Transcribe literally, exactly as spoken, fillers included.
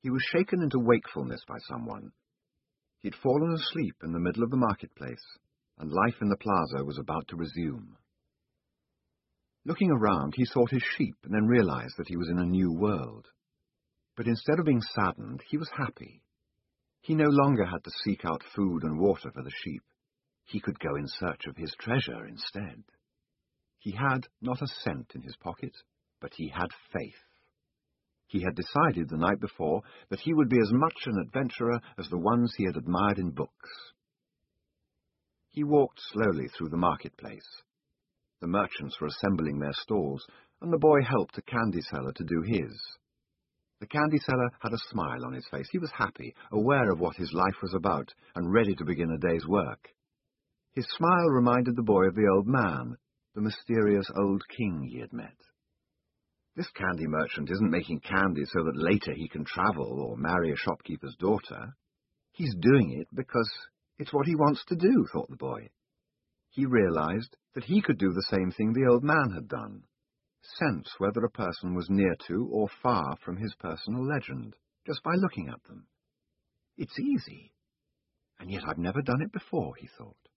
He was shaken into wakefulness by someone. He'd fallen asleep in the middle of the marketplace, and life in the plaza was about to resume. Looking around, he sought his sheep and then realized that he was in a new world. But instead of being saddened, he was happy. He no longer had to seek out food and water for the sheep. He could go in search of his treasure instead. He had not a cent in his pocket, but he had faith. He had decided the night before that he would be as much an adventurer as the ones he had admired in books. He walked slowly through the marketplace. The merchants were assembling their stalls, and the boy helped a candy seller to do his. The candy seller had a smile on his face. He was happy, aware of what his life was about, and ready to begin a day's work. His smile reminded the boy of the old man, the mysterious old king he had met. This candy merchant isn't making candy so that later he can travel or marry a shopkeeper's daughter. He's doing it because it's what he wants to do, thought the boy. He realized that he could do the same thing the old man had done, sense whether a person was near to or far from his personal legend, just by looking at them. It's easy, and yet I've never done it before, he thought.